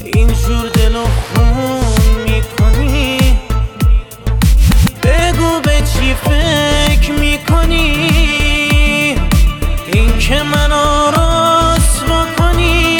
اینجور دل و خون میکنی؟ بگو به چی فکر میکنی؟ این که منو رسوا کنی،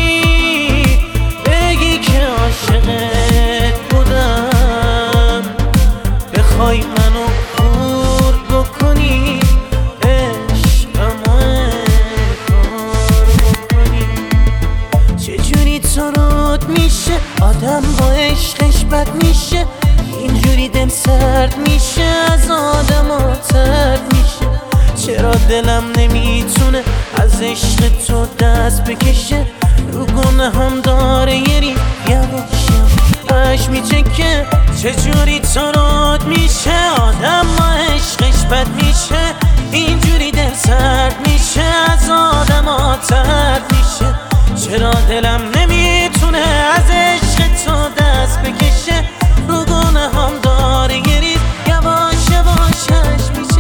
بگی که عاشقت بودم، بخوای منو خورد بکنی، عشقمو انکار بکنی. چجوری تو رد میشه آدم با عشقش بد میشه؟ اینجوری دل سرد میشه، از آدم ترد میشه. چرا دلم نمیتونه از عشق تو دست بکشه؟ رو گناهم داره یه ریز یواش اش میچکه. چجوری تو رد میشه آدم با عشقش بد میشه؟ اینجوری دل سرد میشه، از آدم ترد میشه. چرا دلم نمیتونه از عشق تو دست بکشه؟ رو گناهم داره یه ریز یواش یواشش میشه.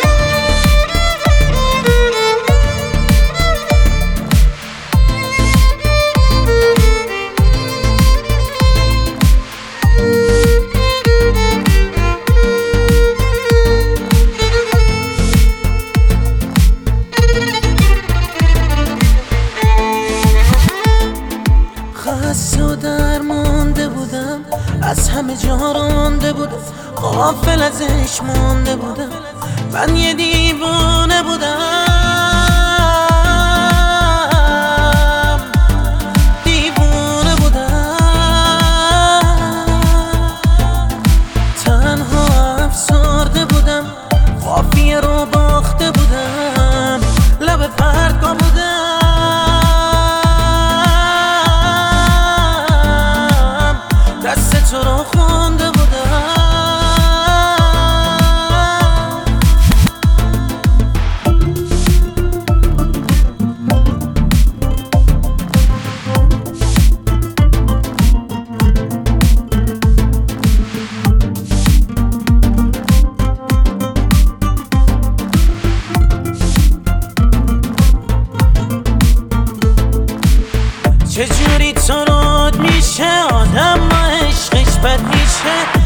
خسته و درمانده بودم، از همه جا رانده بودم، غافل ازش مانده بودم. من یه دیوانه بودم، دیوانه بودم، تنها افسرده بودم، قافیه رو باخته بودم، لب پرگاه بودم، دست تو رو خونده بودم. چجوری تو رد میشه آدم با عشقش بد میشه؟